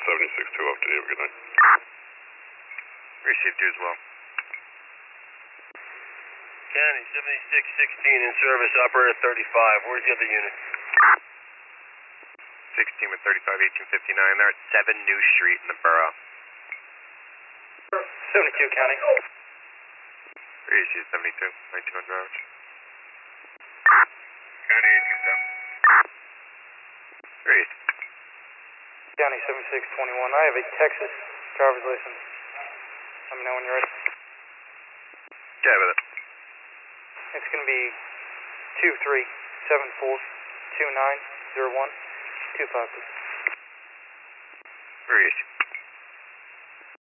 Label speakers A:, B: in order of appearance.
A: 762 off to you. Good night.
B: Received you as well.
C: County 7616 in service, operator 35. Where's the other unit?
B: 16 with 35, 1859. They're at 7 New Street in the borough.
C: 72 County.
B: Received 72, 1900 hours.
A: County 827.
B: Received.
D: County 7621. I have a Texas driver's license. Let me know when you're ready.
B: Yeah, with it.
D: It's going to be 2374290125.
B: Received.